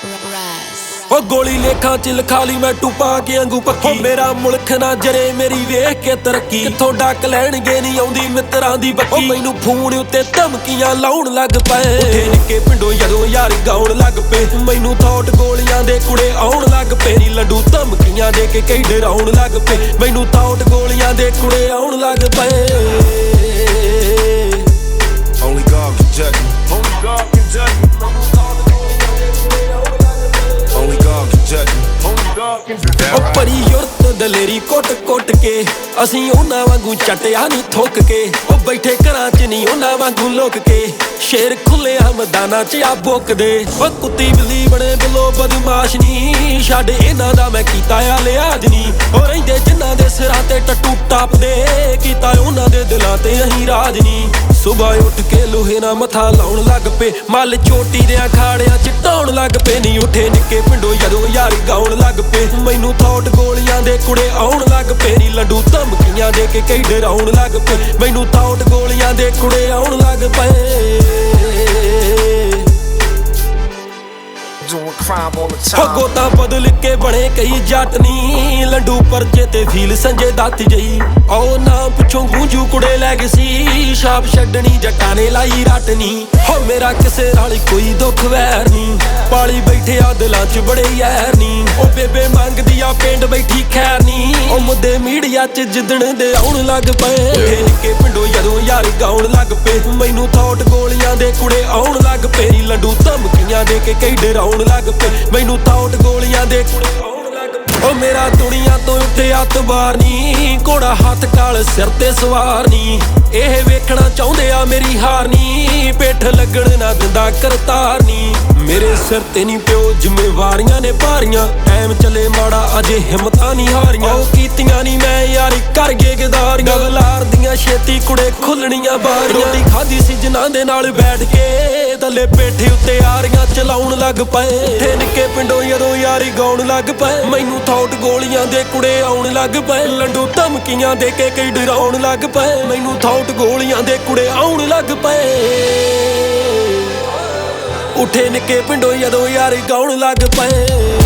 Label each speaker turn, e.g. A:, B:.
A: ओ गोली लेखा च लिखा ली मैं टूपा के अंगू पक्की मेरा मुल्क ना जरे मेरी वेख के तरक्की किथों डक लैणगे नहीं आउंदी मित्रां दी बक्की मैनू फोन उत्ते धमकियां लाउण लग पए उठे निक्के पिंडों जदों यार गाउण लग पे मैनू थॉट गोलियां दे कुड़े आउण लग पे नी लड्डू धमकियां दे के कई डराउण लग पे मैनू थॉट गोलियां दे कुड़े आउण लग पए
B: Only God can judge me. Only God can judge me. Only God can judge me. Only God can judge me.
A: ओ परी युरत दलेरी कोट कोट के असीं उन्हां वांगू चटिया नहीं थोक के ओ बैठे घरां च नहीं उन्हां वांगू लोक के शेर खुले मैदानां च आ बोकदे ओ कुत्ती बिल्ली बने बिलो बदमाश नी छड्ड इन्हां दा मैं कीता आ लिहाज नी ओ रहिंदे जिन्हां दे सिरां ते टट्टू टापदे कीता उन्हां दे दिलां ते अहीं राज नी सुबह उठ के लोहे ना मथा लाउण लग पे मल चोटी दे अखाड़ियां च ढाउण लग पे नी उठे निक्के पिंडों जदों यार गाउण लग पे मैनू थॉट गोलियां दे कुड़े आउण लग पे नी लड्डू धमकियां दे के कई डराउण लग पे मैनू थॉट गोलियां दे कुड़े आउण लग पे
B: Doing crime all the time.
A: गोता बदल के बने कई जट नी लड्डू परचे ते फील संजय दत्त जई आओ नाम पिछों गूंजू कुड़े लै गए सी छाप छड्डनी जट्टां ने लाई रटनी हो मेरा किसे नाल कोई दुख वैर नी पाली बैठे आ दिलां च बड़े यार नी ओ बेबे मंगदी आ पिंड बैठी खैर नी ओ मुद्दे मीडिया च जिद्दण दे आउण लग पए उठे निक्के पिंडों जदों यार गाउण लग पे मैनू थॉट गोलियां दे कुड़े आउण लग पे नी लड्डू धमकियां दे के कई डराउण लग पे मैनू थॉट गोलियां दे कुड़े आउण लग पे ओ मेरा दुनिया तो उत्ते हत्थ बार नी घोड़ा हत्थ काल सिर ते सवार नी ਇਹ ਵੇਖਣਾ ਚਾਹੁੰਦੇ ਆ ਮੇਰੀ ਹਾਰ ਨੀ ਪਿੱਠ ਲੱਗਣ ਨਾ ਦਿੰਦਾ ਕਰਤਾਰ ਨੀ ਮੇਰੇ ਸਿਰ ਤੇ ਨਹੀਂ ਪਿਓ ਜ਼ਿੰਮੇਵਾਰੀਆਂ ਨੇ ਭਾਰੀਆਂ ਟਾਈਮ ਚੱਲੇ ਮਾੜਾ ਅਜੇ ਹਿੰਮਤਾਂ ਨਹੀਂ ਹਾਰੀਆਂ ਉਹ ਕੀਤੀਆਂ ਨਹੀਂ ਮੈਂ ਯਾਰੀ ਕਰ ਗਏ ਗਦਾਰੀਆਂ ਗਲਾਰ ਦੀਆਂ ਛੇਤੀ ਕੁੜੇ ਖੁੱਲਣੀਆਂ ਬਾਰੀਆਂ ਰੋਟੀ ਖਾਧੀ ਸੀ ਜਿਨ੍ਹਾਂ ਦੇ ਨਾਲ ਬੈਠ ਕੇ ਥੱਲੇ ਪੇਠੇ ਉੱਤੇ ਆਰੀਆਂ ਚਲਾਉਣ ਲੱਗ ਪਏ ਉੱਠੇ ਨਿੱਕੇ ਪਿੰਡੋਂ ਜਦੋਂ ਯਾਰੀ ਗਾਉਣ ਲੱਗ ਪਏ ਮੈਨੂੰ ਥੌਟ ਗੋਲੀਆਂ ਦੇ ਕੁੜੇ ਆਉਣ ਲੱਗ ਪਏ ਲੰਡੂ ਧਮਕੀਆਂ ਦੇ ਕੇ ਕਈ ਡਰਾਉਣ ਲੱਗ ਪਏ ਮੈਨੂੰ ਥੌਟ ਗੋਲੀਆਂ ਦੇ ਕੁੜੇ ਆਉਣ ਲੱਗ ਪਏ ਉੱਠੇ ਨਿੱਕੇ ਪਿੰਡੋਂ ਜਦੋਂ ਯਾਰ ਗਾਉਣ ਲੱਗ ਪਏ